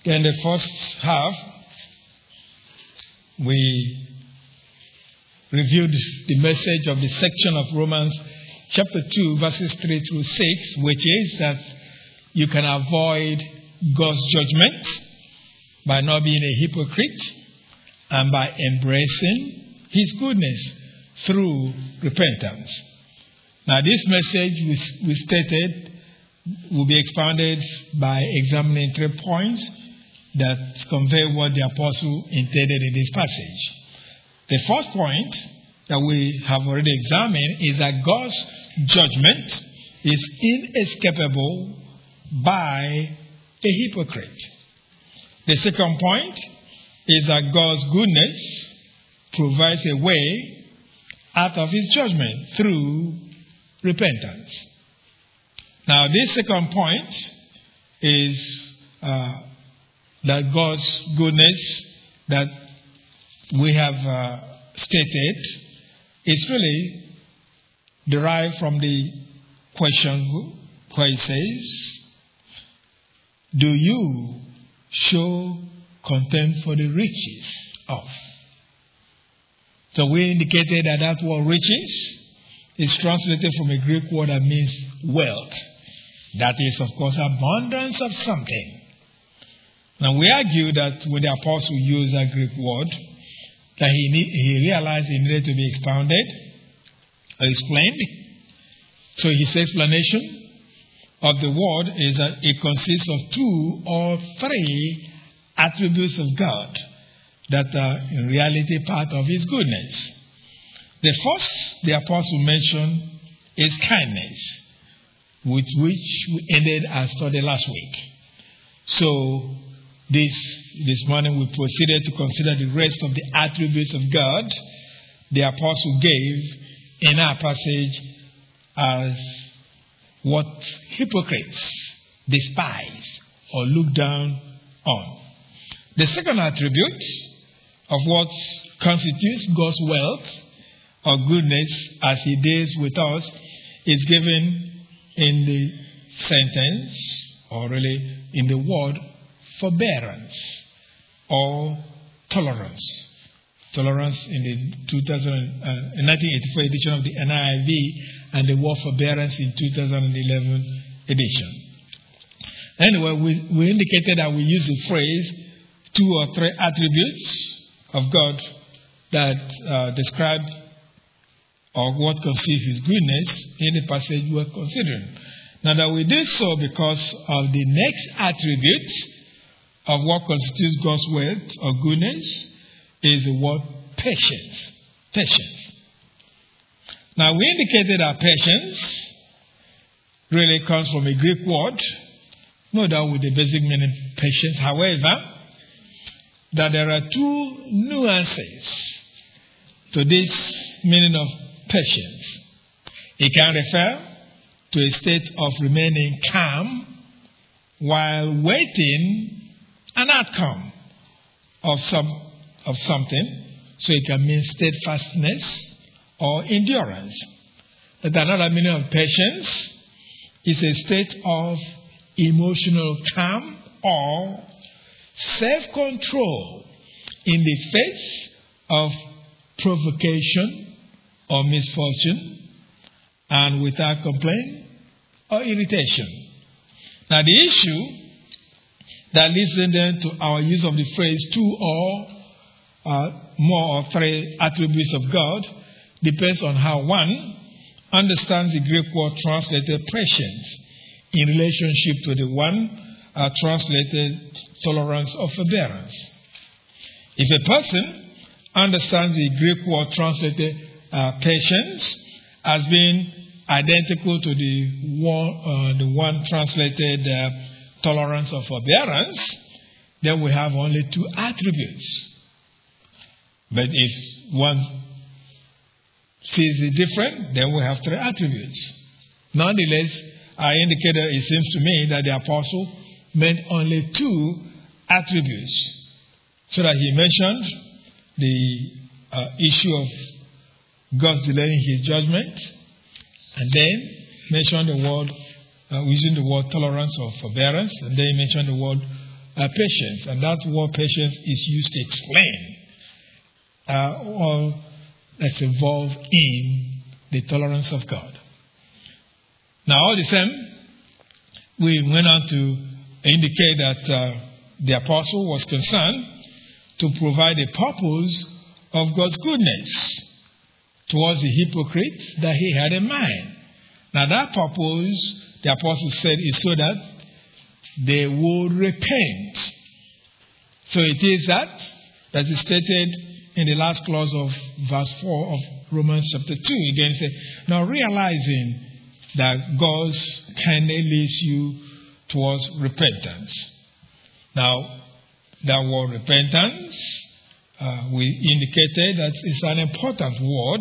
Then the first half, we reviewed the message of the section of Romans chapter 2, verses 3 through 6, which is that you can avoid God's judgment by not being a hypocrite and by embracing His goodness through repentance. Now, this message we stated will be expounded by examining 3 points that convey what the apostle intended in this passage. The first point that we have already examined is that God's judgment is inescapable by a hypocrite. The second point is that God's goodness provides a way out of His judgment through repentance. Now, this second point is that God's goodness that we have stated is really derived from the question where it says, do you show contempt for the riches of? So we indicated that word riches is translated from a Greek word that means wealth. That is, of course, abundance of something. Now, we argue that when the apostle used that Greek word, that he realized it needed to be expounded or explained. So his explanation of the word is that it consists of 2 or 3 attributes of God that are in reality part of His goodness. The first the apostle mentioned is kindness, with which we ended our study last week. So this morning we proceeded to consider the rest of the attributes of God the apostle gave in our passage as what hypocrites despise or look down on. The second attribute of what constitutes God's wealth or goodness as He deals with us is given in the sentence, or really in the word forbearance or tolerance. Tolerance in the 1984 edition of the NIV, and the word forbearance in 2011 edition. Anyway, we indicated that we use the phrase 2 or 3 attributes of God that describe or what constitutes His goodness in the passage we're considering. Now, that we did so because of the next attribute of what constitutes God's wealth or goodness is the word patience. Patience. Now, we indicated that patience really comes from a Greek word, no doubt with the basic meaning patience. However, that there are 2 nuances to this meaning of patience. It can refer to a state of remaining calm while waiting an outcome of something. So it can mean steadfastness or endurance. But another meaning of patience is a state of emotional calm or self-control in the face of provocation or misfortune, and without complaint or irritation. Now, the issue that leads then to our use of the phrase 2 or more or 3 attributes of God depends on how one understands the Greek word translated patience in relationship to the one translated tolerance or forbearance. If a person understands the Greek word translated patience as being identical to the one translated tolerance or forbearance, then we have only 2 attributes. But if one sees it different, then we have 3 attributes. Nonetheless, I indicated it seems to me that the apostle meant only 2 attributes, so that he mentioned the issue of God's delaying His judgment, and then mentioned the word using the word tolerance or forbearance, and then he mentioned the word patience. And that word patience is used to explain all that's involved in the tolerance of God. Now, all the same, we went on to indicate that the apostle was concerned to provide a purpose of God's goodness towards the hypocrites that he had in mind. Now, that purpose, the apostle said, is so that they would repent. So it is that is stated in the last clause of verse 4 of Romans chapter 2. Again, it says, now realizing that God's kindness leads you towards repentance. Now, that word repentance, we indicated that it's an important word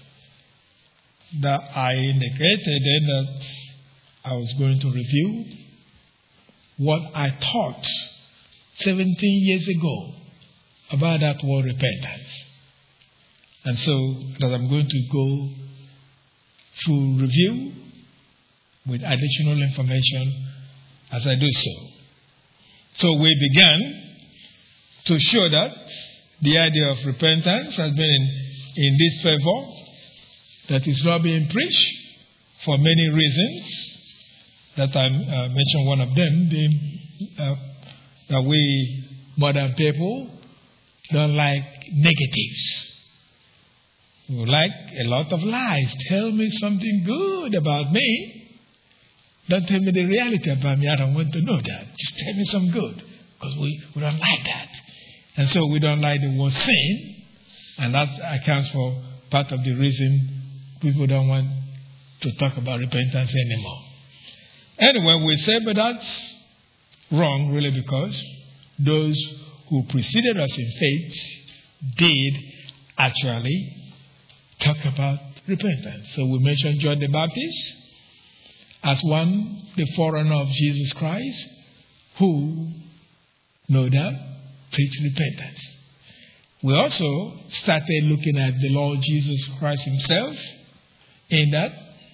that I indicated then that I was going to review what I taught 17 years ago about that word repentance. And so that I'm going to go through review with additional information as I do so. So we began to show that the idea of repentance has been in this favor, that is not being preached for many reasons, that I mentioned one of them being that we modern people don't like negatives. We like a lot of lies. Tell me something good about me. Don't tell me the reality about me. I don't want to know that. Just tell me some good. Because we don't like that. And so we don't like the word sin. And that accounts for part of the reason people don't want to talk about repentance anymore. Anyway, we say, but that's wrong, really, because those who preceded us in faith did actually talk about repentance. So we mentioned John the Baptist as one, the forerunner of Jesus Christ, who, no doubt, preached repentance. We also started looking at the Lord Jesus Christ himself, in that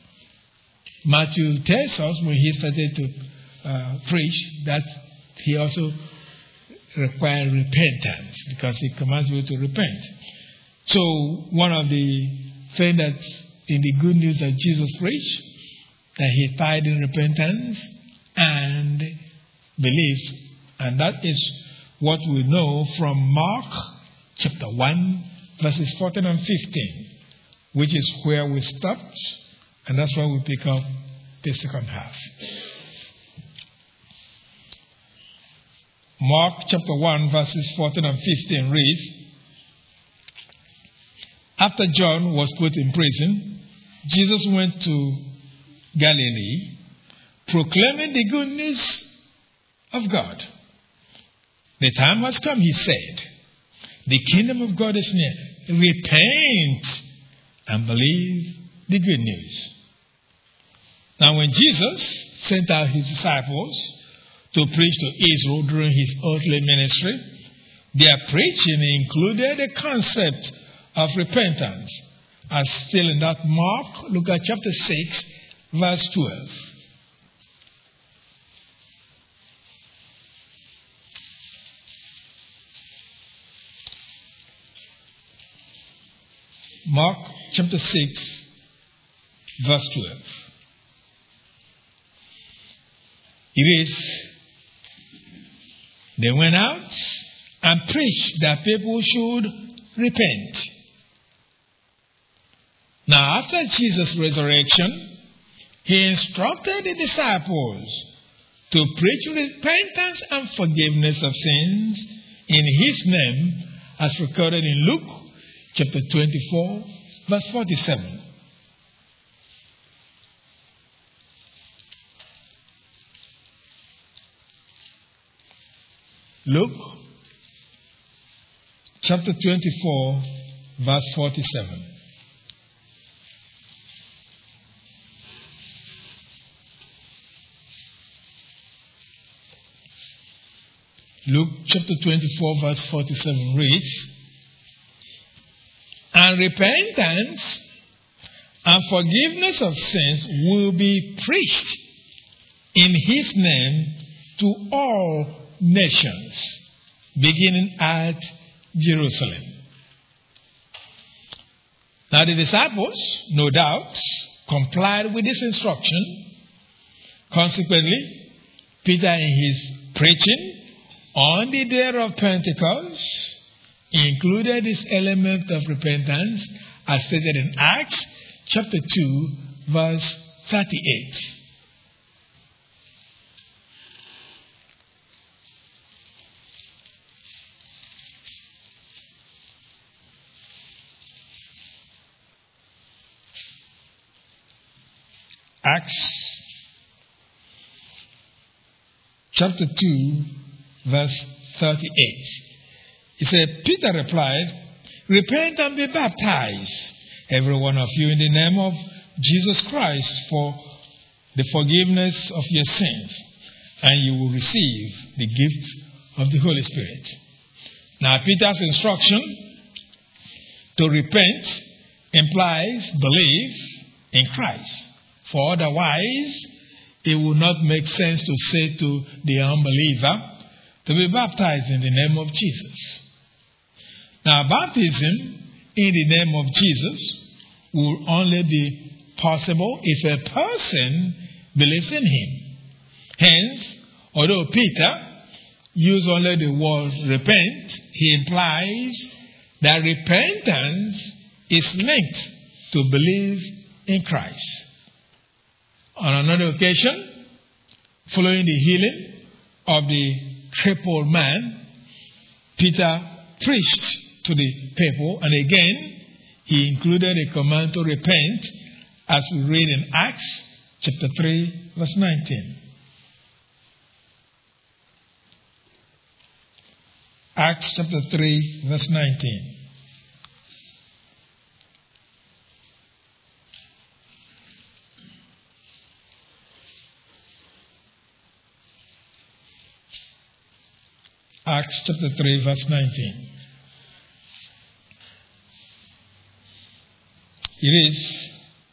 Matthew tells us when he started to preach that he also required repentance, because he commands you to repent. So one of the things that in the good news that Jesus preached, that he died in repentance and belief. And that is what we know from Mark chapter 1, verses 14 and 15, which is where we stopped, and that's where we pick up the second half. Mark chapter 1, verses 14 and 15 reads, after John was put in prison, Jesus went to Galilee, proclaiming the good news of God. The time has come, he said. The kingdom of God is near. Repent and believe the good news. Now, when Jesus sent out his disciples to preach to Israel during his earthly ministry, their preaching included the concept of repentance. As still in that Mark, look at chapter 6, verse 12. Mark chapter 6, verse 12. It is, they went out and preached that people should repent. Now, after Jesus' resurrection, he instructed the disciples to preach repentance and forgiveness of sins in his name, as recorded in Luke chapter 24, verse 47. Luke chapter 24, verse 47. Luke chapter 24, verse 47 reads, and repentance and forgiveness of sins will be preached in his name to all nations, beginning at Jerusalem. Now the disciples, no doubt, complied with this instruction. Consequently, Peter in his preaching on the day of Pentecost included this element of repentance as stated in Acts chapter 2 verse 38. Acts chapter 2 verse 38. He said, Peter replied, repent and be baptized, every one of you, in the name of Jesus Christ for the forgiveness of your sins, and you will receive the gift of the Holy Spirit. Now, Peter's instruction to repent implies belief in Christ. For otherwise, it would not make sense to say to the unbeliever to be baptized in the name of Jesus. Now, baptism in the name of Jesus will only be possible if a person believes in him. Hence, although Peter used only the word repent, he implies that repentance is linked to belief in Christ. On another occasion, following the healing of the crippled man, Peter preached to the people, and again, he included a command to repent, as we read in Acts chapter 3, verse 19. Acts chapter 3, verse 19. Acts chapter 3, verse 19. It is,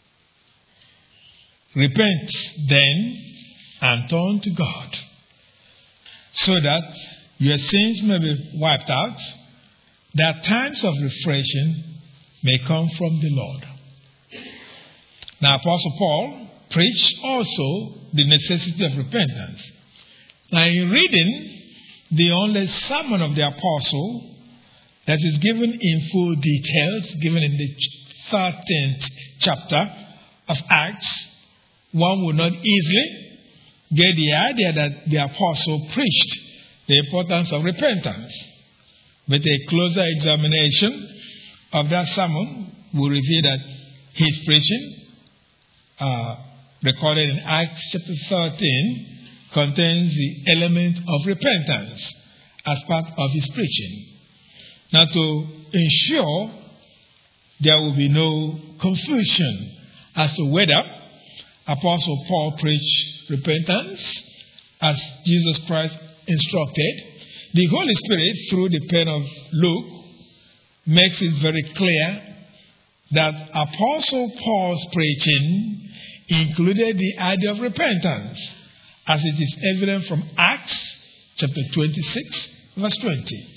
repent then and turn to God, so that your sins may be wiped out, that times of refreshing may come from the Lord. Now, Apostle Paul preached also the necessity of repentance. Now, in reading the only sermon of the apostle that is given in full details, given in the 13th chapter of Acts, one would not easily get the idea that the apostle preached the importance of repentance. But a closer examination of that sermon will reveal that his preaching, recorded in Acts chapter 13, contains the element of repentance as part of his preaching. Now, to ensure there will be no confusion as to whether Apostle Paul preached repentance as Jesus Christ instructed, the Holy Spirit, through the pen of Luke, makes it very clear that Apostle Paul's preaching included the idea of repentance, as it is evident from Acts chapter 26, verse 20.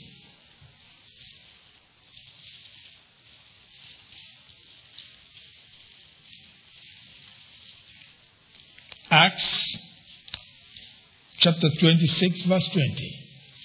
Acts chapter 26, verse 20.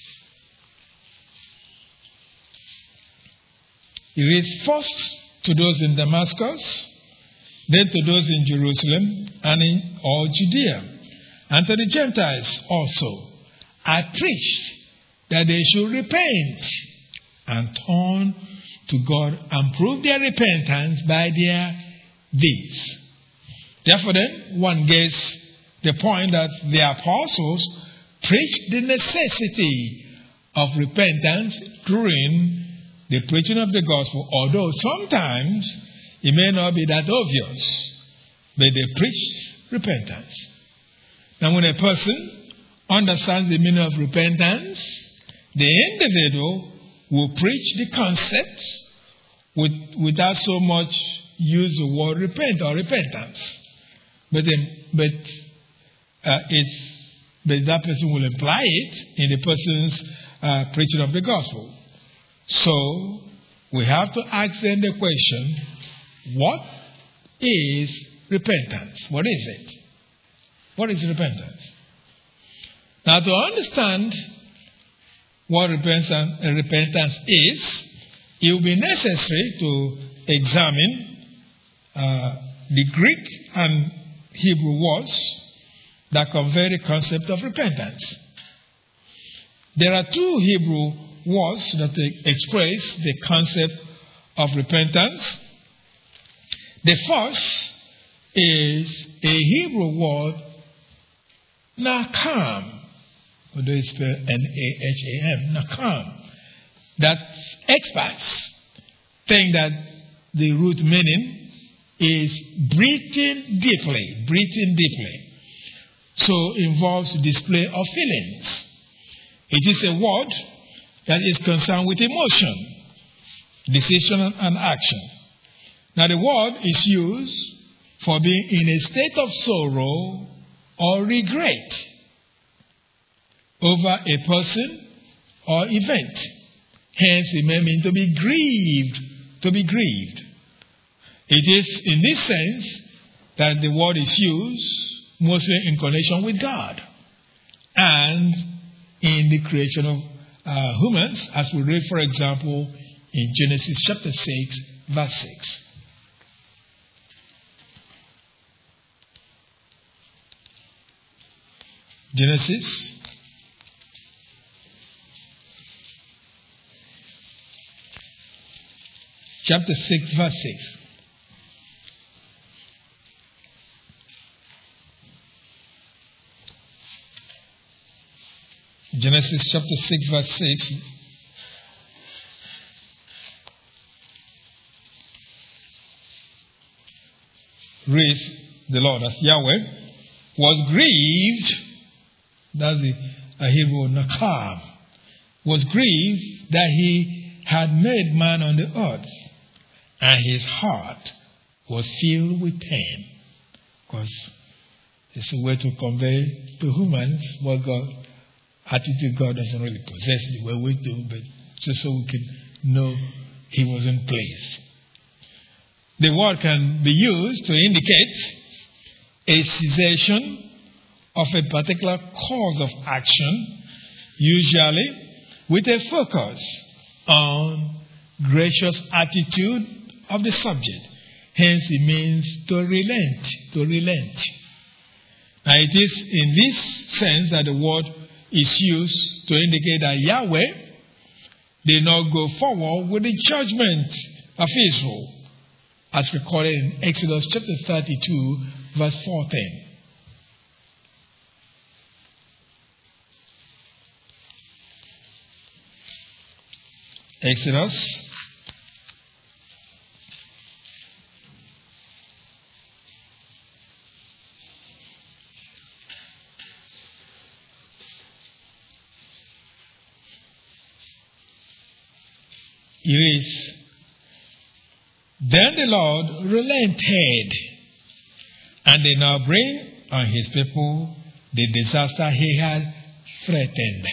He reads, first to those in Damascus, then to those in Jerusalem and in all Judea, and to the Gentiles also. I preached that they should repent and turn to God and prove their repentance by their deeds. Therefore then, one gets the point that the apostles preached the necessity of repentance during the preaching of the gospel, although sometimes it may not be that obvious, but they preached repentance. Now, when a person understands the meaning of repentance, the individual will preach the concept without so much use the word repent or repentance. But it's but that person will imply it in the person's preaching of the gospel. So we have to ask them the question, what is repentance? What is it? What is repentance? Now, to understand what repentance is, it will be necessary to examine the Greek and Hebrew words that convey the concept of repentance. There are two Hebrew words that express the concept of repentance. The first is a Hebrew word, nakam, although it's spelled N-A-H-A-M, nakam. That experts think that the root meaning is breathing deeply. So involves display of feelings. It is a word that is concerned with emotion, decision, and action. Now the word is used for being in a state of sorrow or regret over a person or event. Hence, it may mean to be grieved. It is in this sense that the word is used mostly in connection with God and in the creation of humans, as we read, for example, in Genesis chapter 6, verse 6. Genesis chapter 6, verse 6. Genesis chapter 6, verse 6. Reads the Lord as Yahweh was grieved, that's the Hebrew nakam, was grieved that he had made man on the earth, and his heart was filled with pain. Because it's a way to convey to humans what attitude God doesn't really possess the way we do, but just so we can know he was in place. The word can be used to indicate a cessation of a particular course of action, usually with a focus on gracious attitude of the subject. Hence, it means to relent. Now, it is in this sense that the word is used to indicate that Yahweh did not go forward with the judgment of Israel, as recorded in Exodus chapter 32, verse 14. Exodus it is, then the Lord relented and did not bring on his people the disaster he had threatened.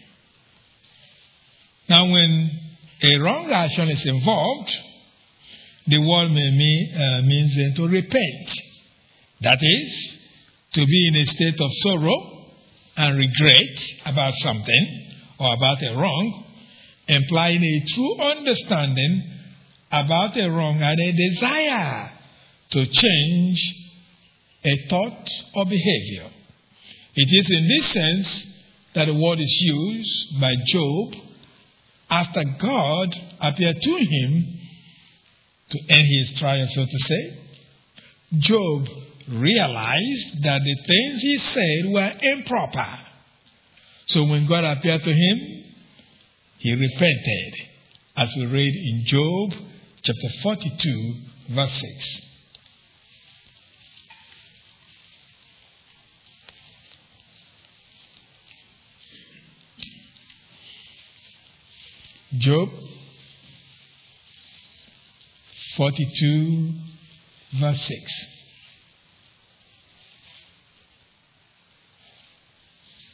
Now, when a wrong action is involved, the word means then to repent. That is, to be in a state of sorrow and regret about something or about a wrong, implying a true understanding about a wrong and a desire to change a thought or behavior. It is in this sense that the word is used by Job after God appeared to him to end his trial, so to say. Job realized that the things he said were improper. So when God appeared to him, he repented, as we read in Job chapter 42, verse 6. Job 42, verse 6.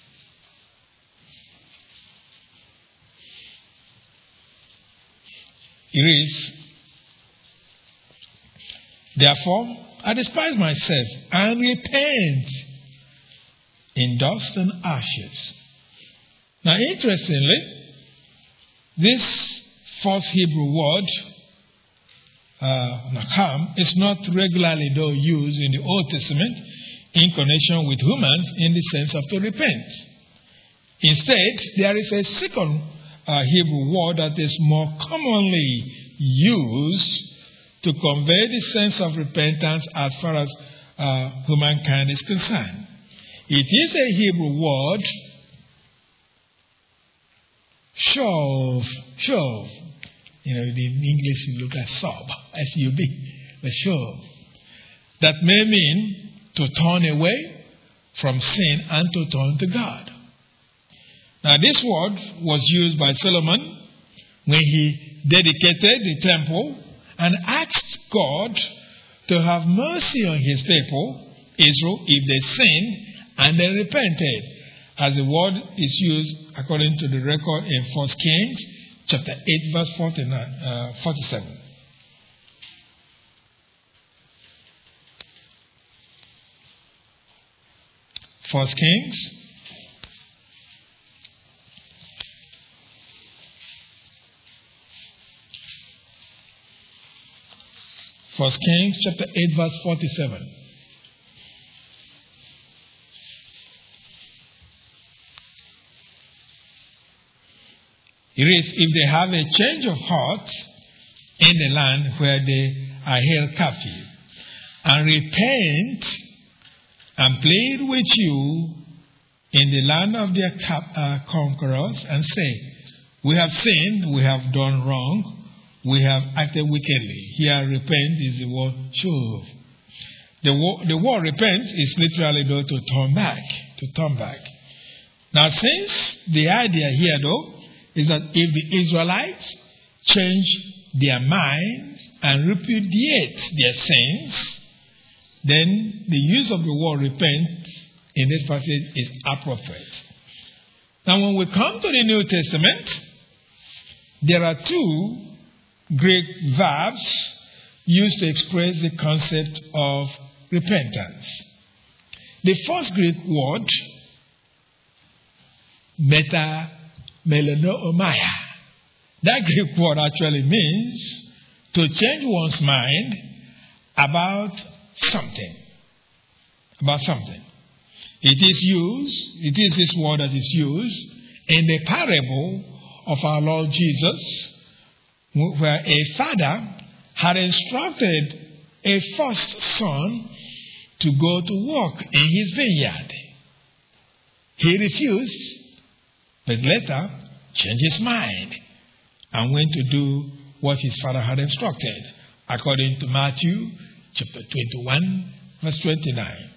It reads, therefore, I despise myself and repent in dust and ashes. Now, interestingly, this first Hebrew word, nakam, is not regularly though used in the Old Testament in connection with humans in the sense of to repent. Instead, there is a second Hebrew word that is more commonly used to convey the sense of repentance as far as humankind is concerned. It is a Hebrew word, shov. In English you look at sob, S-U-B, but shov. That may mean to turn away from sin and to turn to God. Now, this word was used by Solomon when he dedicated the temple and asked God to have mercy on his people, Israel, if they sinned and they repented, as the word is used according to the record in 1 Kings chapter 8, verse 47. First Kings chapter 8, verse 47. It reads, if they have a change of heart in the land where they are held captive, and repent and plead with you in the land of their conquerors, and say, we have sinned, we have done wrong, we have acted wickedly. Here, repent is the word shuv. The word repent is literally though to turn back. Now, since the idea here though is that if the Israelites change their minds and repudiate their sins, then the use of the word repent in this passage is appropriate. Now, when we come to the New Testament, there are two Greek verbs used to express the concept of repentance. The first Greek word, metanoomaya. That Greek word actually means to change one's mind about something. It is this word that is used in the parable of our Lord Jesus, where a father had instructed a first son to go to work in his vineyard. He refused, but later changed his mind and went to do what his father had instructed, according to Matthew chapter 21, verse 29.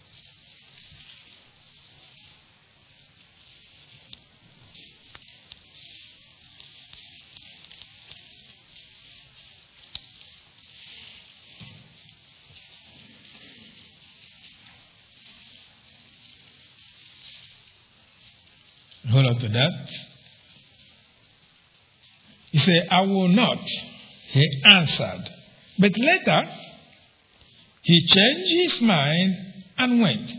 Hold on to that. He said, I will not. He answered. But later, he changed his mind and went.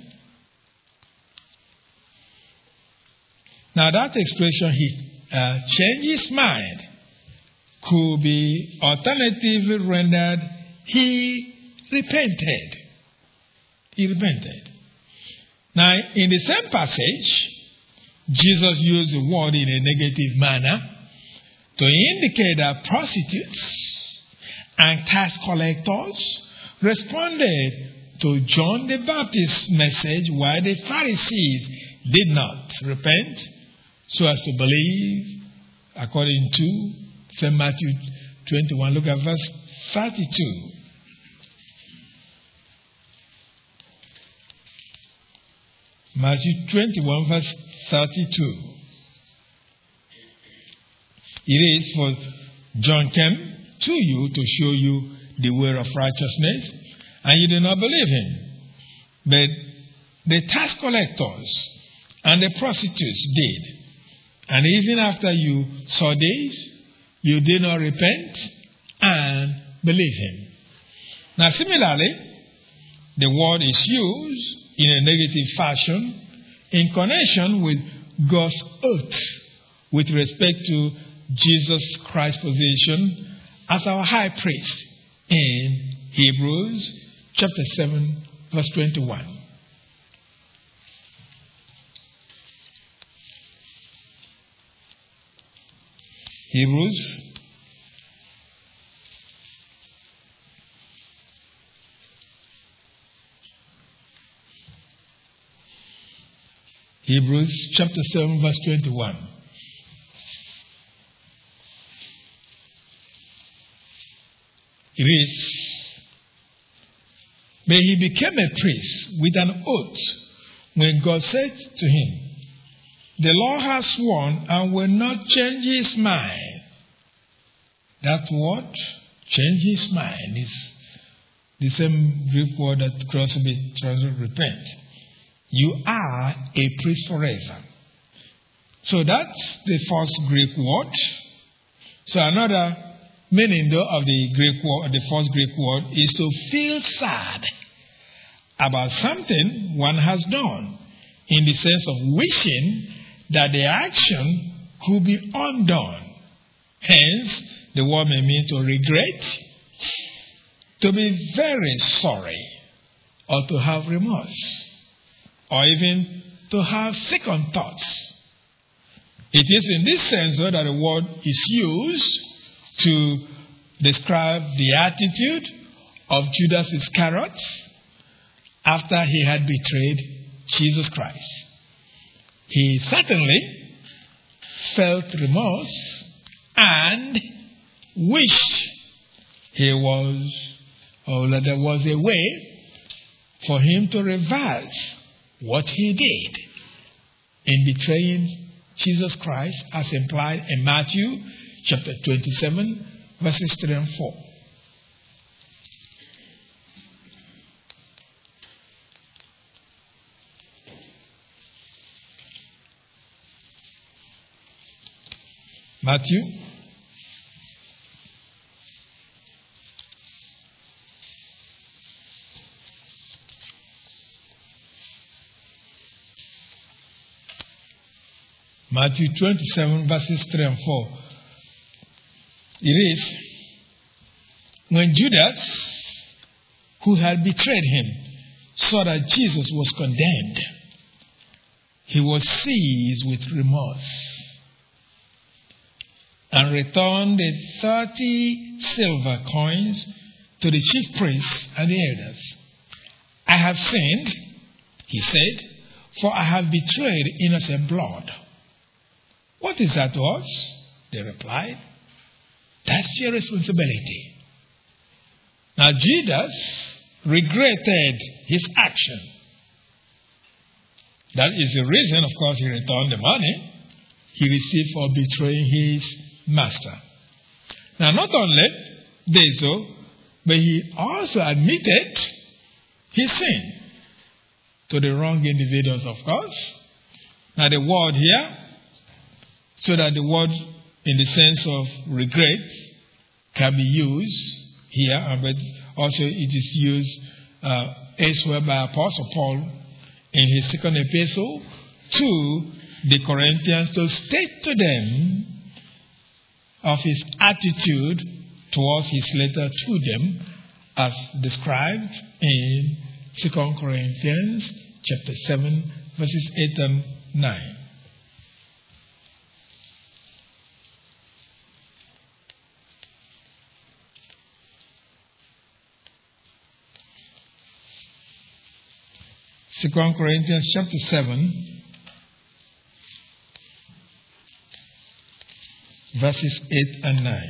Now that expression, he changed his mind, could be alternatively rendered, he repented. He repented. Now, in the same passage, Jesus used the word in a negative manner to indicate that prostitutes and tax collectors responded to John the Baptist's message, while the Pharisees did not repent so as to believe, according to St. Matthew 21. Look at verse 32. Matthew 21, verse 32. It is, for John came to you to show you the way of righteousness, and you did not believe him. But the tax collectors and the prostitutes did. And even after you saw this, you did not repent and believe him. Now, similarly, the word is used in a negative fashion in connection with God's oath with respect to Jesus Christ's position as our high priest in Hebrews chapter 7, verse 21. Hebrews chapter 7, verse 21. It is, but he became a priest with an oath when God said to him, the Lord has sworn and will not change his mind. That word, change his mind, is the same Greek word that could also be translated repent. You are a priest forever. So that's the first Greek word. So another meaning though of the Greek word, the first Greek word, is to feel sad about something one has done, in the sense of wishing that the action could be undone. Hence, the word may mean to regret, to be very sorry, or to have remorse, or even to have second thoughts. It is in this sense, though, that the word is used to describe the attitude of Judas Iscariot after he had betrayed Jesus Christ. He certainly felt remorse and wished he was, or that there was a way for him to reverse what he did in betraying Jesus Christ, as implied in Matthew chapter 27, verses 3 and 4. Matthew Matthew 27, verses 3 and 4. It is, when Judas, who had betrayed him, saw that Jesus was condemned, he was seized with remorse and returned the 30 silver coins to the chief priests and the elders. I have sinned, he said, for I have betrayed innocent blood. What is that to us? They replied. That's your responsibility. Now Judas regretted his action. That is the reason, of course, he returned the money he received for betraying his master. Now, not only did so, but he also admitted his sin to the wrong individuals, of course. Now, the word here, so that the word in the sense of regret can be used here, but also it is used elsewhere by Apostle Paul in his second epistle to the Corinthians, to state to them of his attitude towards his letter to them, as described in 2 Corinthians chapter 7, verses 8 and 9. Second Corinthians chapter 7, verses 8 and 9.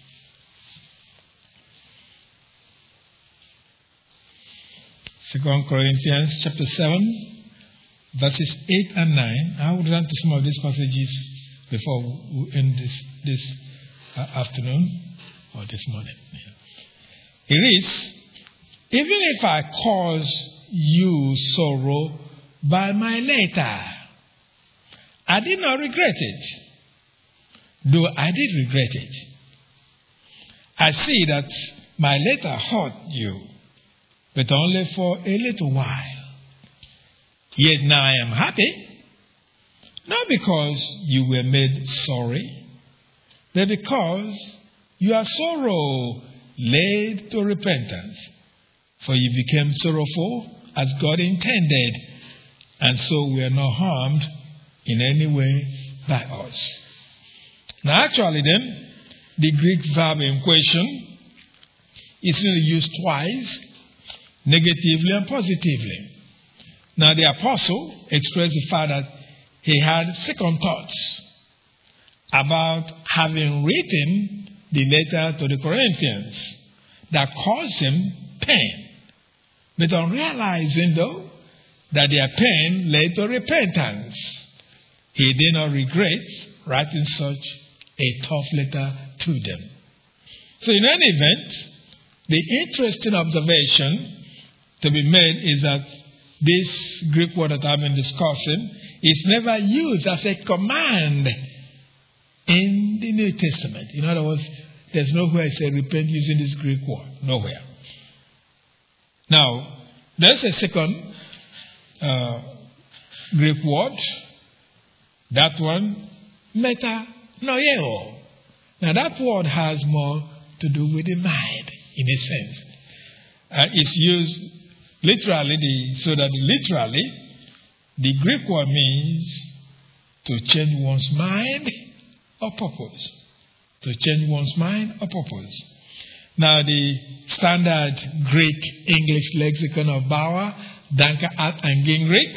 Second Corinthians chapter 7, verses 8 and 9. I will run to some of these passages before we end this afternoon or this morning. It is, even if I cause you sorrow by my letter, I did not regret it, though I did regret it. I see that my letter hurt you, but only for a little while. Yet now I am happy, not because you were made sorry, but because your sorrow led to repentance. For you became sorrowful as God intended, and so we are not harmed in any way by us. Now actually then, the Greek verb in question is really used twice, negatively and positively. Now the apostle expressed the fact that he had second thoughts about having written the letter to the Corinthians that caused him pain. But on realizing, though, that their pain led to repentance, he did not regret writing such a tough letter to them. So in any event, the interesting observation to be made is that this Greek word that I've been discussing is never used as a command in the New Testament. In other words, there's nowhere I say repent using this Greek word. Nowhere. Now, there's a second Greek word. That one, metanoeo. Now, that word has more to do with the mind, in a sense. It's used literally, so that literally, the Greek word means to change one's mind or purpose. To change one's mind or purpose. Now, the standard Greek English lexicon of Bauer, Danker, Alt, and Gingrich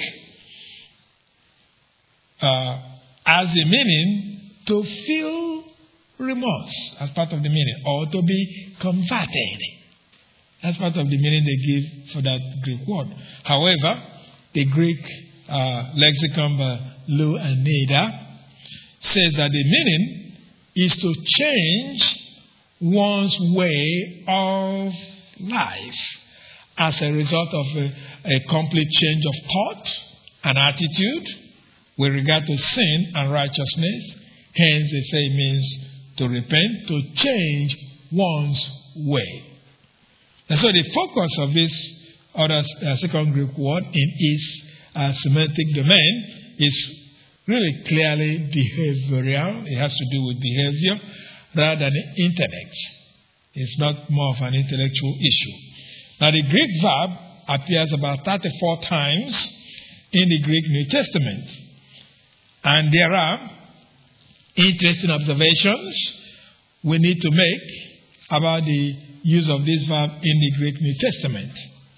has the meaning to feel remorse as part of the meaning, or to be converted. That's part of the meaning they give for that Greek word. However, the Greek lexicon by Lou and Neda says that the meaning is to change one's way of life as a result of a complete change of thought and attitude with regard to sin and righteousness. Hence, they say it means to repent, to change one's way. And so the focus of this other second Greek word in its semantic domain is really clearly behavioral. It has to do with behavior rather than intellect. It's not more of an intellectual issue. Now, the Greek verb appears about 34 times in the Greek New Testament. And there are interesting observations we need to make about the use of this verb in the Greek New Testament.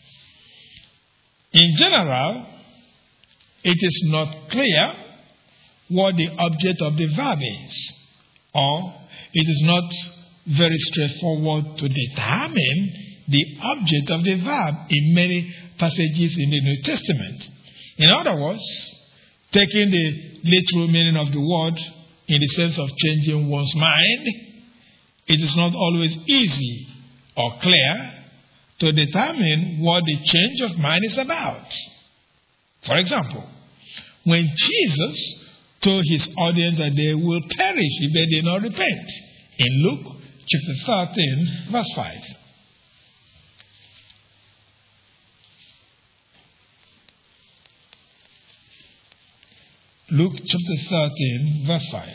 In general, it is not clear what the object of the verb is, or it is not very straightforward to determine the object of the verb in many passages in the New Testament. In other words, taking the literal meaning of the word in the sense of changing one's mind, it is not always easy or clear to determine what the change of mind is about. For example, when Jesus told his audience that they will perish if they did not repent, in Luke chapter 13, verse 5. Luke chapter 13, verse 5.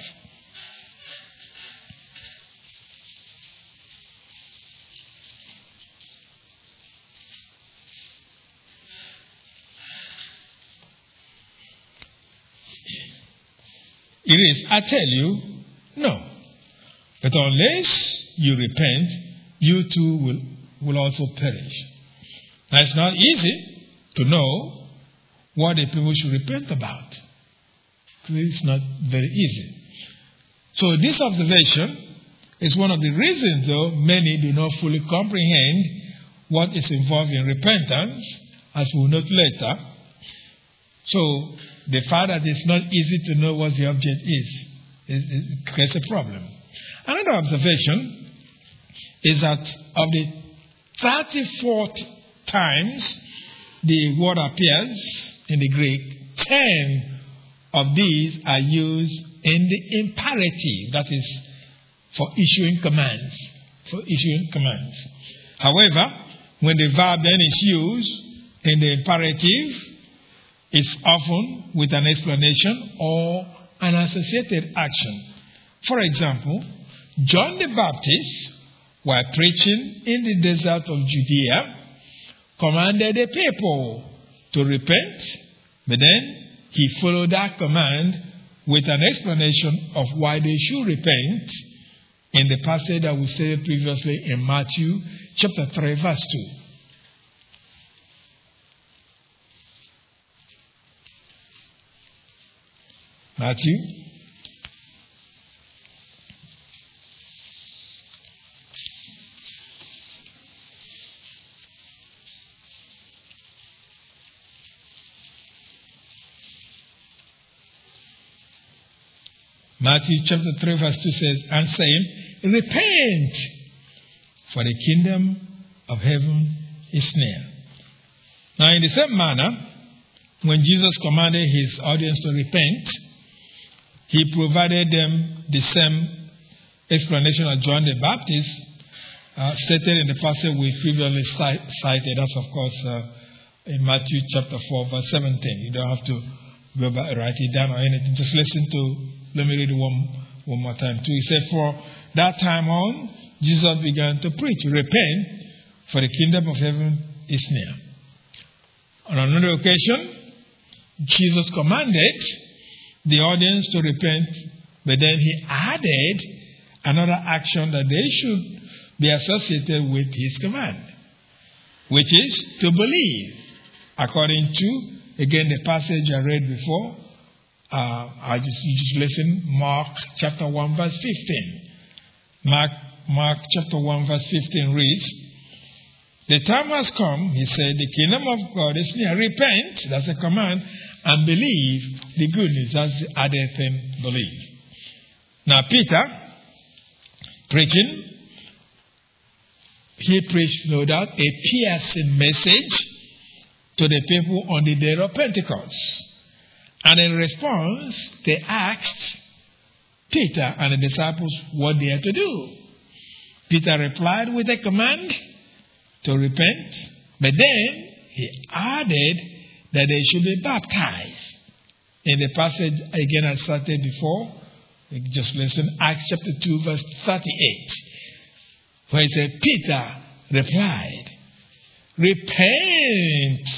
It is, I tell you, no. But unless you repent, you too will also perish. Now, it's not easy to know what the people should repent about. It's not very easy. So this observation is one of the reasons, though, many do not fully comprehend what is involved in repentance, as we'll note later. So the fact that it's not easy to know what the object is, it creates a problem. Another observation is that of the 34th times the word appears in the Greek, 10 of these are used in the imperative, that is, for issuing commands. for issuing commands. However, when the verb then is used in the imperative, it's often with an explanation or an associated action. For example, John the Baptist, while preaching in the desert of Judea, commanded the people to repent, but then he followed that command with an explanation of why they should repent in the passage that we stated previously in Matthew chapter 3, verse 2. Matthew chapter 3 verse 2 says, and saying, repent, for the kingdom of heaven is near. Now in the same manner, when Jesus commanded his audience to repent, he provided them the same explanation as John the Baptist stated in the passage we previously cited. That's of course in Matthew chapter 4 verse 17. You don't have to go back, write it down or anything. Just listen to, let me read it one more time too. He said, for that time on, Jesus began to preach, repent, for the kingdom of heaven is near. On another occasion, Jesus commanded the audience to repent, but then he added another action that they should be associated with his command, which is to believe, according to, again, the passage I read before. You just listen, Mark chapter 1 verse 15. Mark chapter 1 verse 15 reads, the time has come, he said, the kingdom of God is near. Repent, that's a command, and believe the good news. That's the added thing, believe. Now Peter, preaching, he preached, no doubt, a piercing message to the people on the day of Pentecost. And in response, they asked Peter and the disciples what they had to do. Peter replied with a command to repent, but then he added that they should be baptized. In the passage, again, I cited before, just listen, Acts chapter 2, verse 38, where he said, Peter replied, repent,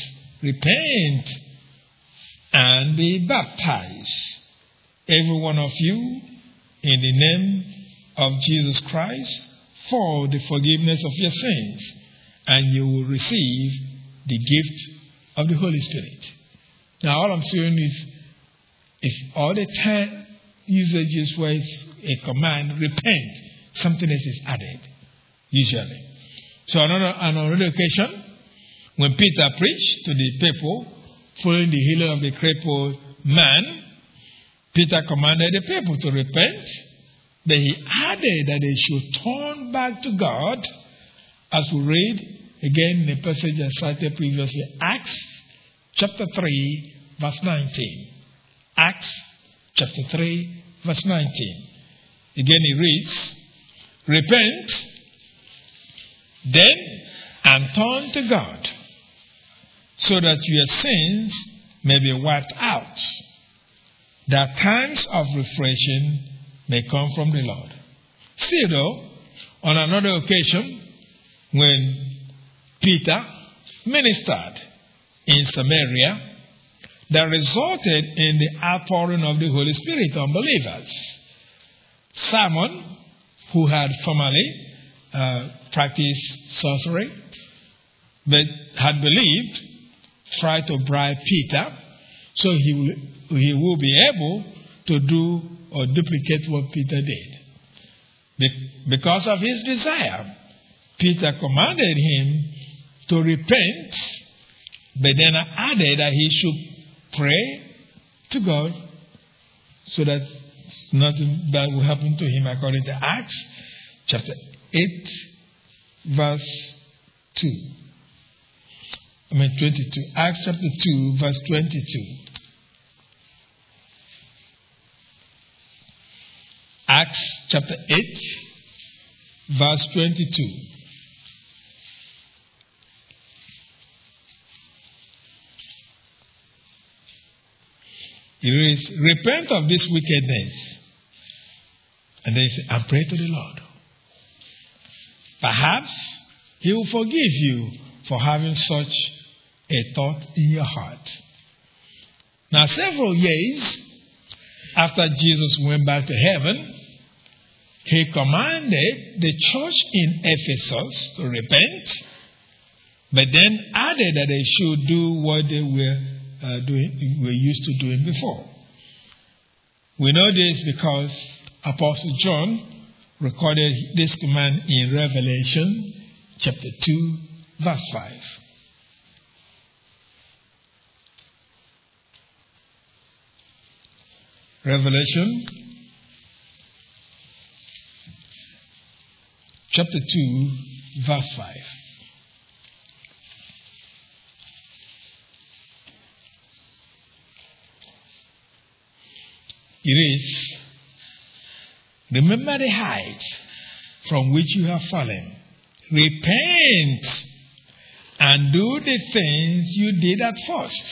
and be baptized, every one of you, in the name of Jesus Christ, for the forgiveness of your sins, and you will receive the gift of the Holy Spirit. Now, all I'm saying is, if all the time usages where it's a command, repent, something else is added, usually. So, on another occasion, when Peter preached to the people, following the healing of the crippled man, Peter commanded the people to repent, but he added that they should turn back to God, as we read again in the passage I cited previously, Acts chapter 3, verse 19. Acts chapter 3, verse 19. Again he reads, repent, then, and turn to God, so that your sins may be wiped out, that times of refreshing may come from the Lord. Still though, on another occasion, when Peter ministered in Samaria, that resulted in the outpouring of the Holy Spirit on believers. Simon, who had formerly practiced sorcery, but had believed, tried to bribe Peter, so he will be able to do or duplicate what Peter did. Because of his desire, Peter commanded him to repent, but then added that he should pray to God so that nothing bad will happen to him, according to Acts chapter 8, verse 22. Acts chapter 2, verse 22. Acts chapter 8, verse 22. It reads, repent of this wickedness. And then he said, and pray to the Lord. Perhaps he will forgive you for having such a thought in your heart. Now, several years after Jesus went back to heaven, he commanded the church in Ephesus to repent, but then added that they should do what they were used to doing before. We know this because Apostle John recorded this command in Revelation chapter 2, verse 5. Revelation chapter 2, verse 5. It is, remember the height from which you have fallen. Repent and do the things you did at first.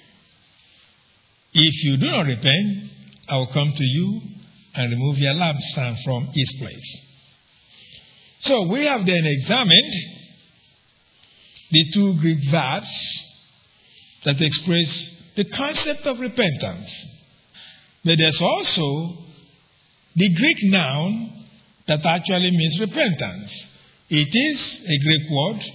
If you do not repent, I will come to you and remove your lampstand from its place. So we have then examined the two Greek verbs that express the concept of repentance. But there's also the Greek noun that actually means repentance. It is a Greek word,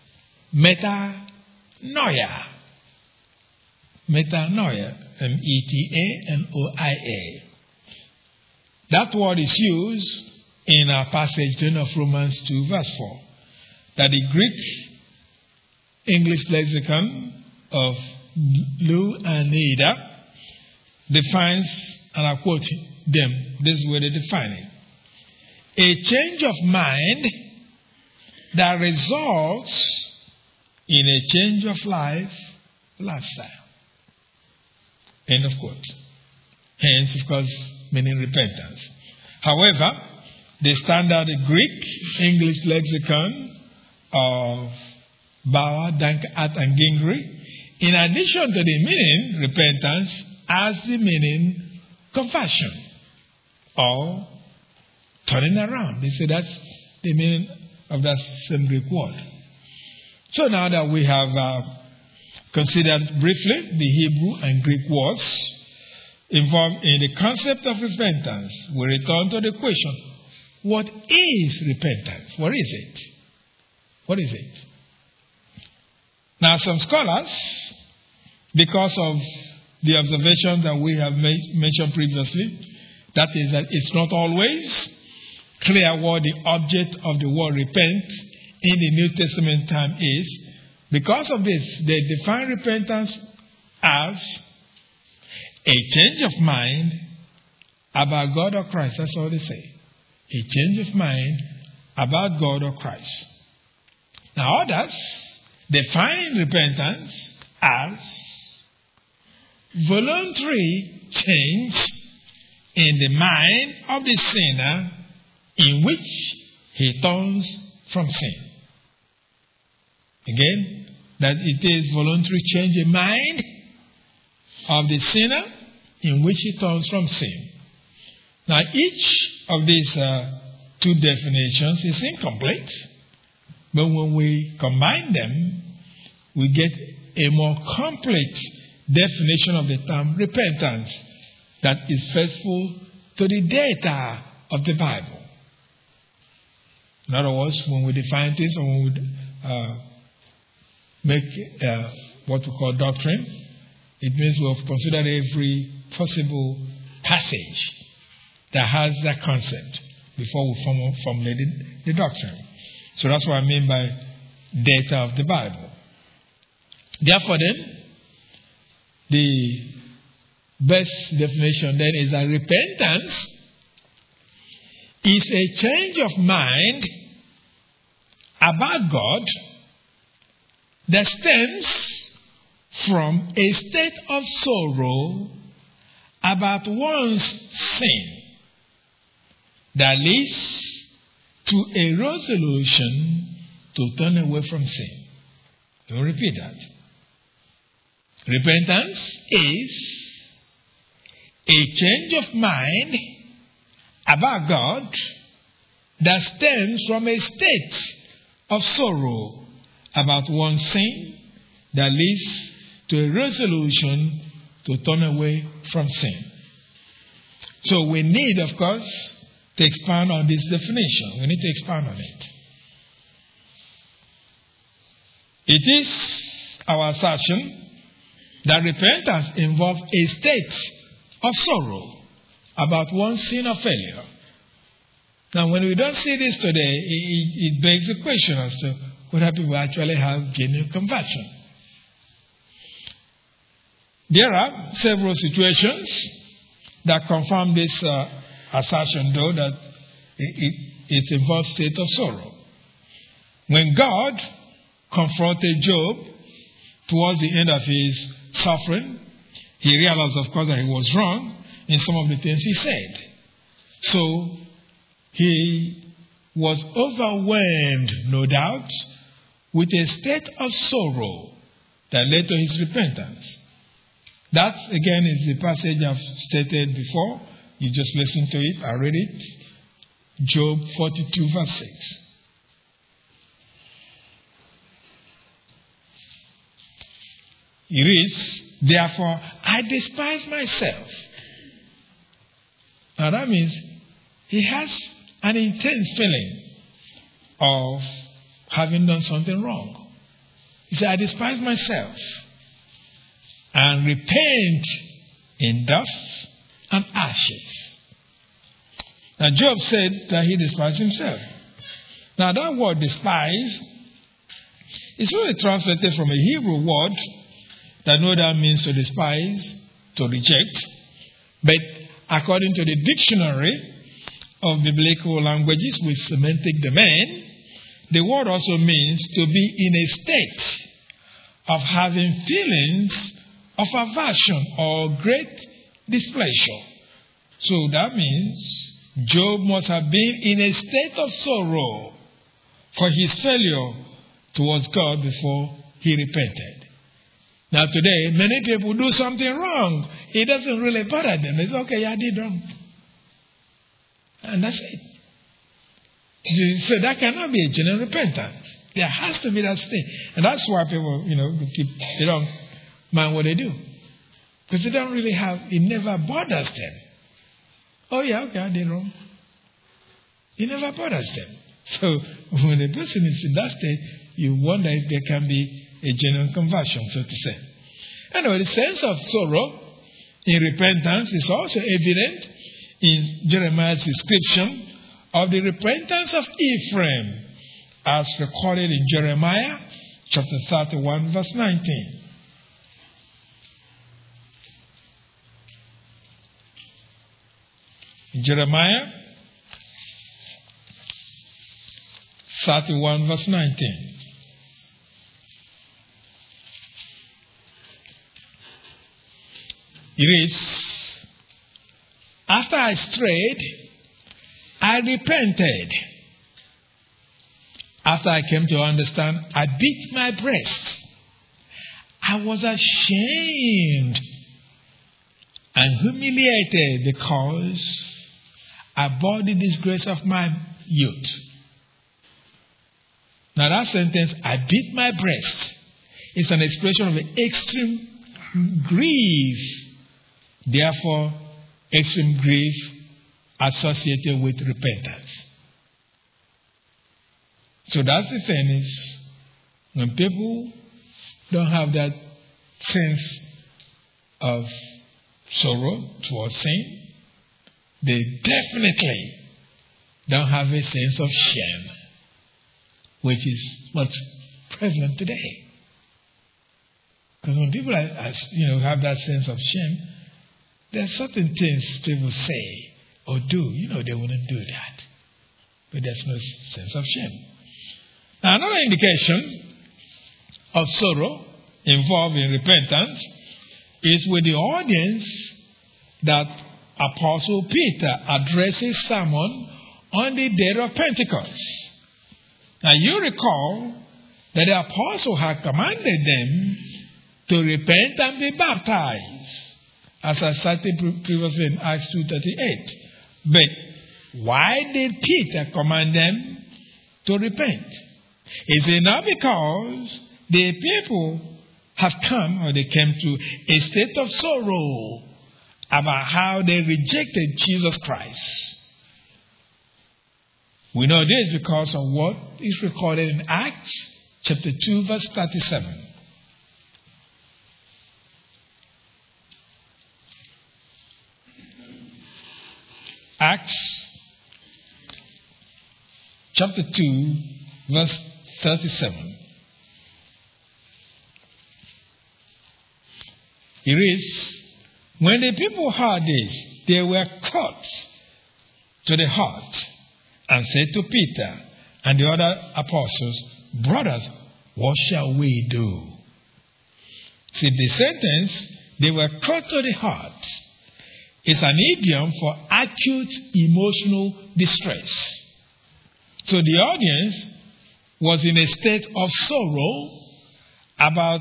metanoia. Metanoia, Metanoia. That word is used in our passage then of Romans 2, verse 4. That the Greek English lexicon of Lou and Ada defines, and I quote them, this is where they define it. A change of mind that results in a change of lifestyle. End of quote. Hence, of course, meaning repentance. However, the standard Greek English lexicon of Bauer, Dankert, and Gingrey, in addition to the meaning repentance, has the meaning conversion or turning around. They say that's the meaning of that same Greek word. So now that we have considered briefly the Hebrew and Greek words involved in the concept of repentance, we return to the question, what is repentance? What is it? What is it? Now some scholars, because of the observation that we have mentioned previously, that is that it's not always clear what the object of the word repent in the New Testament time is. Because of this, they define repentance as a change of mind about God or Christ. That's all they say. A change of mind about God or Christ. Now others define repentance as voluntary change in the mind of the sinner in which he turns from sin. Again, that it is voluntary change in mind of the sinner in which he turns from sin. Now, each of these two definitions is incomplete, but when we combine them, we get a more complete definition of the term repentance that is faithful to the data of the Bible. In other words, when we define this or when we make what we call doctrine, it means we have considered every possible passage that has that concept before we formulate the doctrine. So that's what I mean by data of the Bible. Therefore then, the best definition then is that repentance is a change of mind about God that stems from a state of sorrow about one's sin that leads to a resolution to turn away from sin. I will repeat that. Repentance is a change of mind about God that stems from a state of sorrow about one's sin that leads to a resolution to turn away from sin. So we need, of course, to expand on this definition. We need to expand on it. It is our assertion that repentance involves a state of sorrow about one's sin or failure. Now, when we don't see this today, it begs the question as to whether people actually have genuine conversion. There are several situations that confirm this assertion, though, that it involves state of sorrow. When God confronted Job towards the end of his suffering, he realized, of course, that he was wrong in some of the things he said. So he was overwhelmed, no doubt, with a state of sorrow that led to his repentance. That, again, is the passage I've stated before. You just listen to it. I read it. Job 42, verse 6. It reads, therefore, I despise myself. Now that means he has an intense feeling of having done something wrong. He said, I despise myself and repent in dust and ashes. Now Job said that he despised himself. Now that word despise is really translated from a Hebrew word that no doubt means to despise, to reject. But according to the dictionary of biblical languages with semantic domain, the word also means to be in a state of having feelings of aversion or great displeasure. So that means Job must have been in a state of sorrow for his failure towards God before he repented. Now today, many people do something wrong. It doesn't really bother them. It's okay, I did wrong. And that's it. So that cannot be a genuine repentance. There has to be that state. And that's why people, they don't mind what they do. Because they don't really it never bothers them. Oh yeah, okay, I did wrong. It never bothers them. So when a person is in that state, you wonder if there can be a genuine conversion, so to say. Anyway, the sense of sorrow in repentance is also evident in Jeremiah's description of the repentance of Ephraim, as recorded in Jeremiah chapter 31, verse 19. Jeremiah 31, verse 19. It reads, after I strayed, I repented. After I came to understand, I beat my breast. I was ashamed and humiliated because I bore the disgrace of my youth. Now that sentence, I beat my breast, is an expression of extreme grief. Therefore, extreme grief associated with repentance. So that's the thing is, when people don't have that sense of sorrow towards sin, they definitely don't have a sense of shame, which is what's prevalent today. Because when people have that sense of shame, there are certain things people say or do, they wouldn't do that. But there's no sense of shame. Now, another indication of sorrow involved in repentance is with the audience that Apostle Peter addresses sermon on the day of Pentecost. Now you recall that the apostle had commanded them to repent and be baptized, as I cited previously in Acts 2:38. But why did Peter command them to repent? Is it not because the people have come, or they came to a state of sorrow about how they rejected Jesus Christ? We know this because of what is recorded in Acts chapter 2, verse 37. Acts chapter 2, verse 37. It reads, when the people heard this, they were cut to the heart and said to Peter and the other apostles, brothers, what shall we do? See, the sentence, they were cut to the heart, is an idiom for acute emotional distress. So the audience was in a state of sorrow about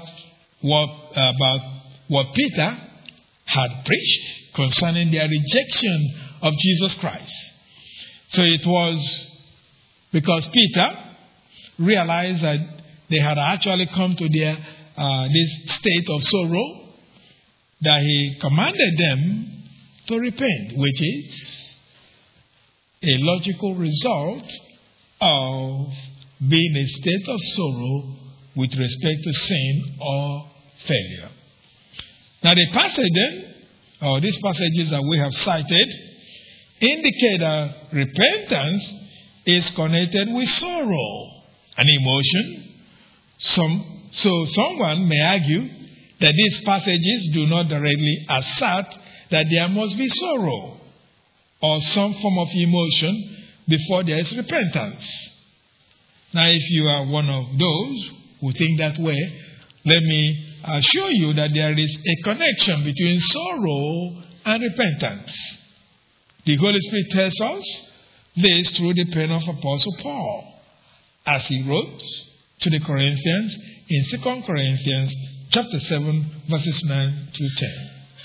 what Peter had preached concerning their rejection of Jesus Christ. So it was because Peter realized that they had actually come to this state of sorrow that he commanded them to repent, which is a logical result of being in a state of sorrow with respect to sin or failure. Now the passage then, or these passages that we have cited, indicate that repentance is connected with sorrow, an emotion. So someone may argue that these passages do not directly assert that there must be sorrow or some form of emotion before there is repentance. Now, if you are one of those who think that way, let me assure you that there is a connection between sorrow and repentance. The Holy Spirit tells us this through the pen of Apostle Paul, as he wrote to the Corinthians in 2 Corinthians chapter 7, verses 9 through 10.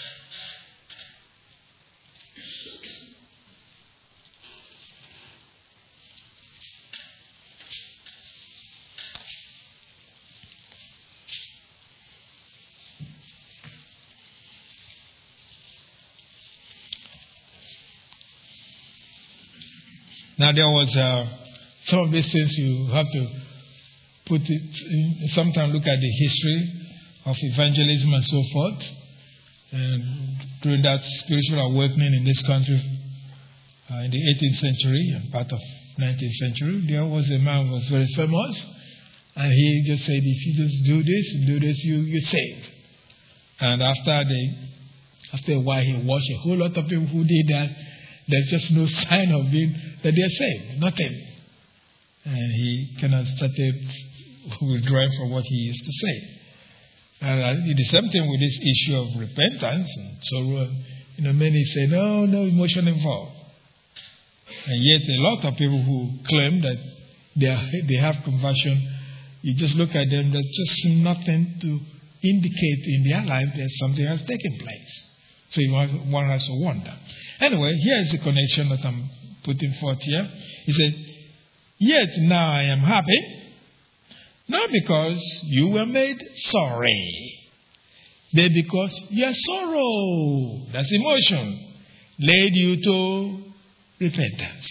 Now there was some of these things you have to put it in, sometimes look at the history of evangelism and so forth. And during that spiritual awakening in this country in the 18th century and part of 19th century, there was a man who was very famous, and he just said, if you just do this and do this, you're saved. And after a while, he watched a whole lot of people who did that. There's just no sign of that they're saved. Nothing. And he kind of started withdrawing from what he used to say. And the same thing with this issue of repentance and sorrow. Many say, no emotion involved. And yet a lot of people who claim that they have conversion, you just look at them, there's just nothing to indicate in their life that something has taken place. So one has to wonder. Anyway, here is the connection that I'm putting forth here. He said, yet now I am happy, not because you were made sorry, but because your sorrow, that's emotion, led you to repentance.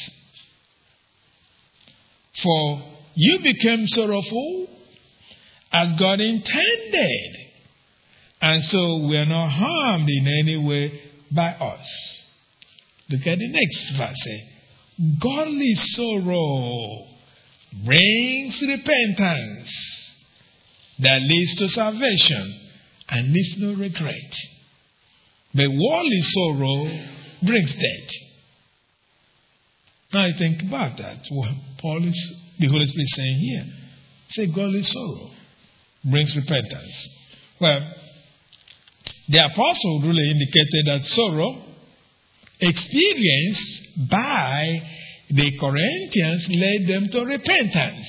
For you became sorrowful as God intended, and so we are not harmed in any way by us. Look at the next verse. Godly sorrow brings repentance that leads to salvation and leaves no regret. But worldly sorrow brings death. Now you think about that. What the Holy Spirit is saying here. Say godly sorrow brings repentance. Well, the apostle really indicated that sorrow experienced by the Corinthians led them to repentance.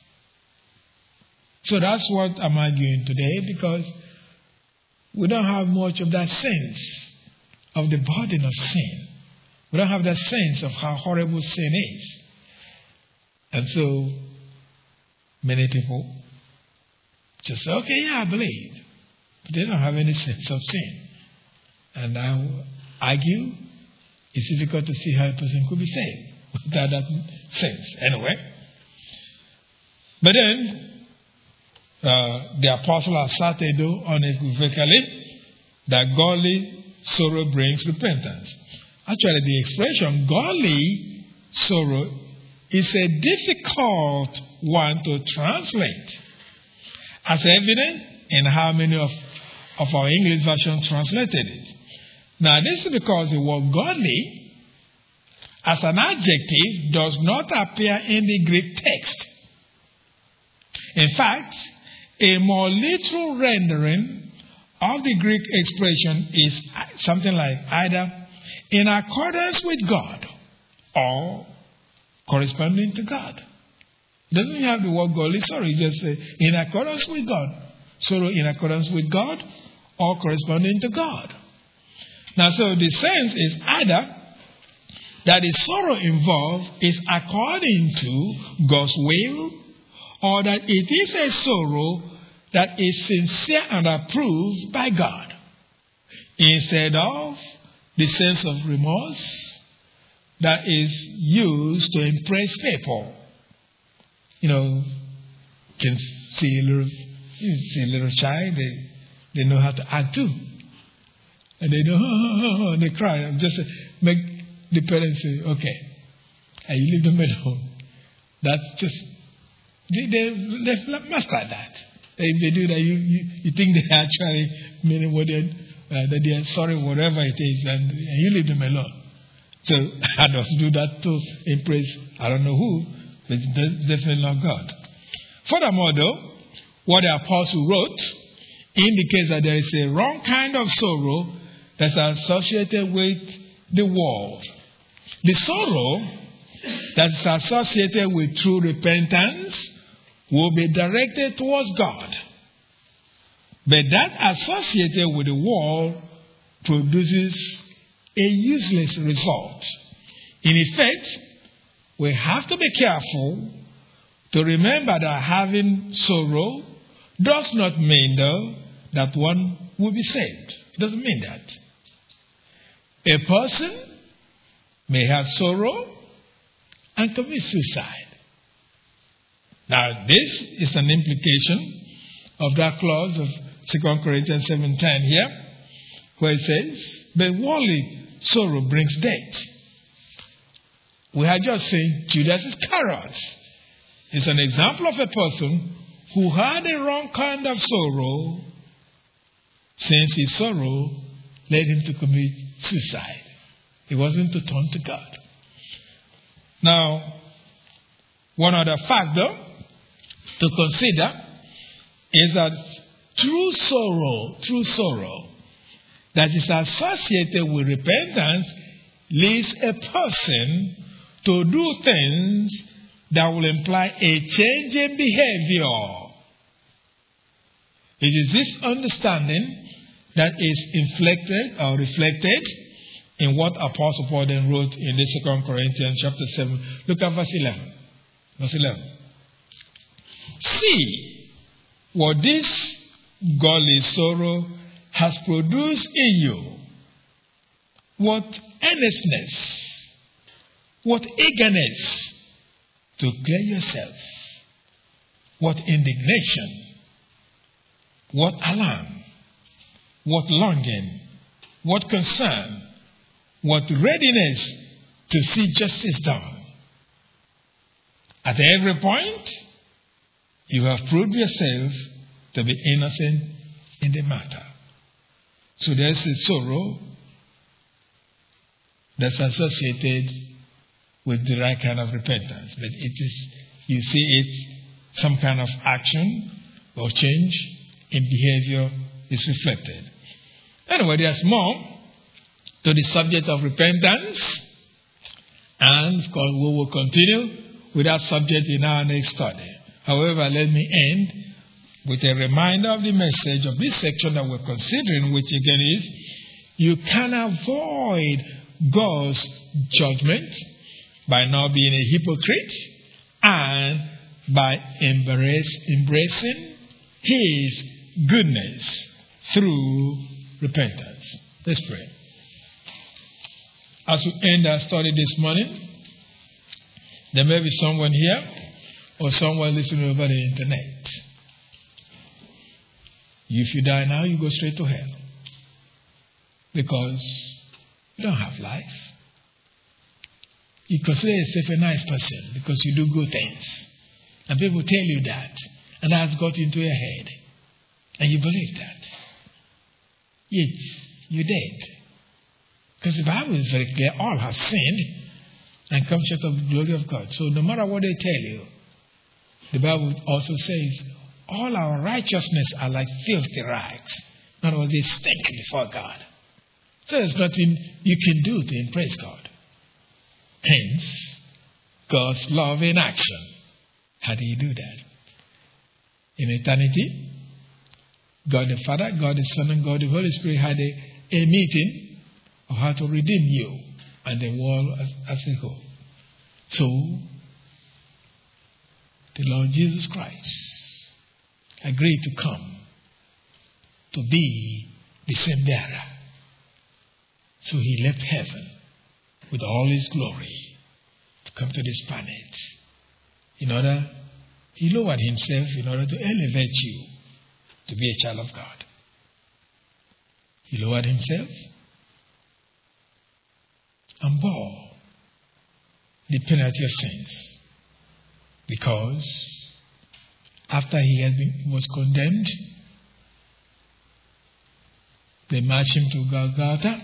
So that's what I'm arguing today, because we don't have much of that sense of the burden of sin. We don't have that sense of how horrible sin is. And so many people just say, okay, yeah, I believe. But they don't have any sense of sin. And I will argue it's difficult to see how a person could be saved without that sense. Anyway. But then, the apostle asserted unequivocally that godly sorrow brings repentance. Actually, the expression godly sorrow is a difficult one to translate, as evident in how many of our English versions translated it. Now, this is because the word godly as an adjective does not appear in the Greek text. In fact, a more literal rendering of the Greek expression is something like either in accordance with God or corresponding to God. It doesn't have the word godly sorrow. It just says in accordance with God. Sorrow in accordance with God or corresponding to God. Now, so the sense is either that the sorrow involved is according to God's will, or that it is a sorrow that is sincere and approved by God, instead of the sense of remorse that is used to impress people. You know, you can see a little child, they know how to act too. And they know, and they cry. Just make the parents say, okay, and you leave them alone. That's just, they master that. If they do that, you think they actually mean what that they are sorry, whatever it is, and you leave them alone. So adults do that to impress, I don't know who, but it's definitely not God. Furthermore, though, what the apostle wrote indicates that there is a wrong kind of sorrow that's associated with the world. The sorrow that's associated with true repentance will be directed towards God. But that associated with the world produces a useless result. In effect, we have to be careful to remember that having sorrow does not mean, though, that one will be saved. It doesn't mean that. A person may have sorrow and commit suicide. Now, this is an implication of that clause of 2 Corinthians 7:10 here, where it says, but worldly sorrow brings death. We had just seen Judas Iscariot. It's an example of a person who had a wrong kind of sorrow, since his sorrow led him to commit suicide. It wasn't to turn to God. Now, one other factor to consider is that true sorrow that is associated with repentance leads a person to do things that will imply a change in behavior. It is this understanding that is inflected or reflected in what Apostle Paul then wrote in the 2 Corinthians chapter 7. Look at verse 11. Verse 11. See what this godly sorrow has produced in you. What earnestness, what eagerness to clear yourself, what indignation, what alarm, what longing, what concern, what readiness to see justice done. At every point, you have proved yourself to be innocent in the matter. So there's a sorrow that's associated with the right kind of repentance. But it is, you see it, some kind of action or change in behavior is reflected. Anyway, there's more to the subject of repentance And of course, we will continue with that subject in our next study. However, let me end with a reminder of the message of this section that we're considering, which again is, you can avoid God's judgment by not being a hypocrite and by embracing His goodness through repentance. Let's pray. As we end our study this morning, there may be someone here or someone listening over the internet. If you die now, you go straight to hell. Because you don't have life. You consider yourself a nice person because you do good things. And people tell you that. And that has got into your head. And you believe that. Yet, you're dead. Because the Bible is very clear. All have sinned and come short of the glory of God. So no matter what they tell you, the Bible also says, all our righteousness are like filthy rags. In other words, they stink before God. So there's nothing you can do to impress God. Hence, God's love in action. How do you do that? In eternity, God the Father, God the Son, and God the Holy Spirit had a meeting of how to redeem you and the world as a whole. So, the Lord Jesus Christ agreed to come to be the sin bearer. So he left heaven with all his glory to come to this planet. He lowered himself in order to elevate you to be a child of God. He lowered himself and bore the penalty of sins. Because after he was condemned, they marched him to Golgotha,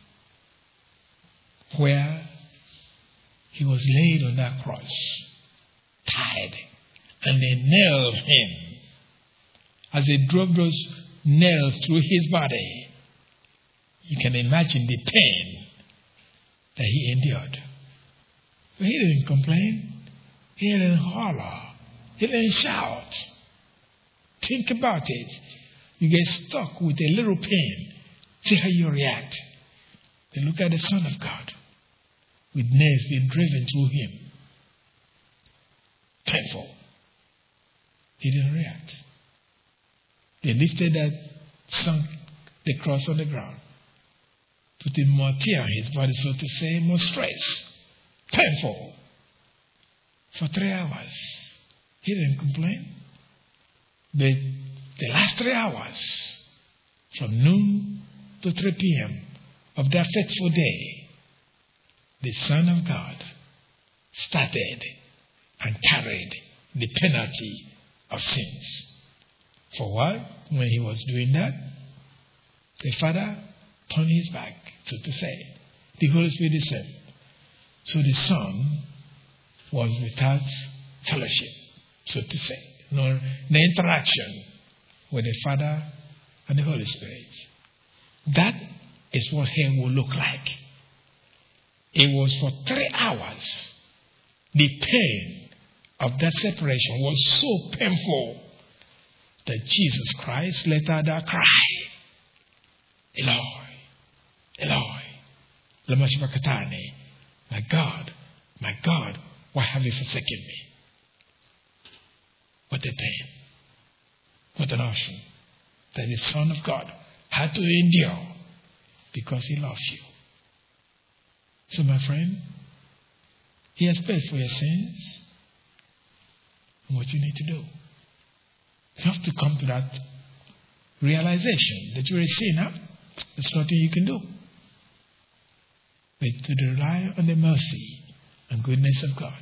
where he was laid on that cross, tied, and they nailed him. As they drove those nails through his body, you can imagine the pain that he endured. But he didn't complain. He didn't holler. He didn't shout. Think about it. You get stuck with a little pain. See how you react. Then look at the Son of God with nails being driven through him. Painful. He didn't react. They lifted that, sunk the cross on the ground, putting more tear on his body, so to say, more stress. Painful. For 3 hours. He didn't complain. But the last 3 hours, from noon to 3 p.m. of that fateful day, the Son of God started and carried the penalty of sins. For what? When he was doing that, the Father turned his back, so to say. The Holy Spirit the same. So the Son was without fellowship, so to say. No interaction with the Father and the Holy Spirit. That is what hell will look like. It was for 3 hours. The pain of that separation was so painful that Jesus Christ let out that cry. Eloi, Eloi, lama sabachthani. My God, why have you forsaken me? What a pain. What an option that the Son of God had to endure because he loves you. So my friend, he has paid for your sins. And what you need to do, you have to come to that realization that you're a sinner. There's nothing you can do but to rely on the mercy and goodness of God.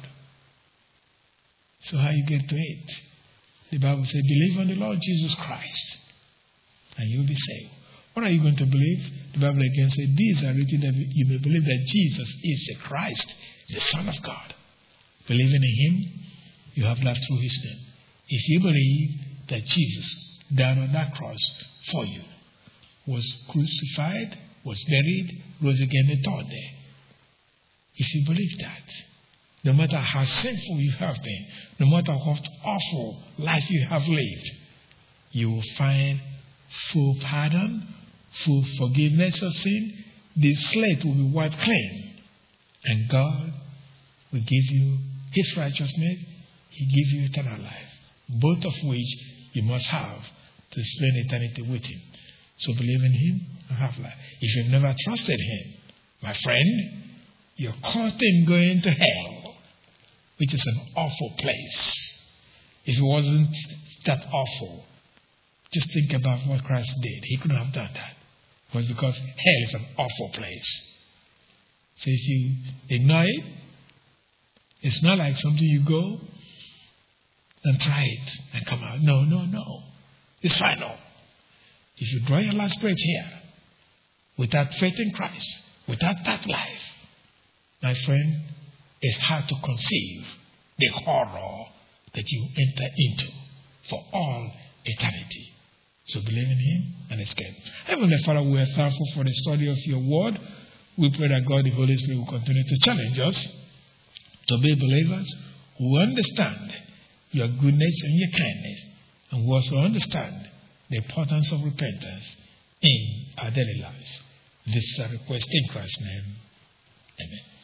So how you get to it? The Bible says, believe on the Lord Jesus Christ and you'll be saved. What are you going to believe? The Bible again says, these are written that you may believe that Jesus is the Christ, the Son of God. Believing in him, you have life through his name. If you believe that Jesus died on that cross for you, was crucified, was buried, rose again the third day, If you believe that, no matter how sinful you have been, no matter what awful life you have lived, you will find full pardon, full forgiveness of sin. The slate will be wiped clean. And God will give you His righteousness. He gives you eternal life, both of which you must have to spend eternity with Him. So believe in Him and have life. If you've never trusted Him, my friend, you're caught in going to hell, which is an awful place. If it wasn't that awful, just think about what Christ did. He couldn't have done that. It was because hell is an awful place. So if you ignore it, it's not like something you go and try it and come out. No. It's final. If you draw your last breath here, without faith in Christ, without that life, my friend, it's hard to conceive the horror that you enter into for all eternity. So believe in Him and escape. Heavenly Father, we are thankful for the study of your word. We pray that God, the Holy Spirit, will continue to challenge us to be believers who understand your goodness and your kindness, and who also understand the importance of repentance in our daily lives. This is a request in Christ's name. Amen.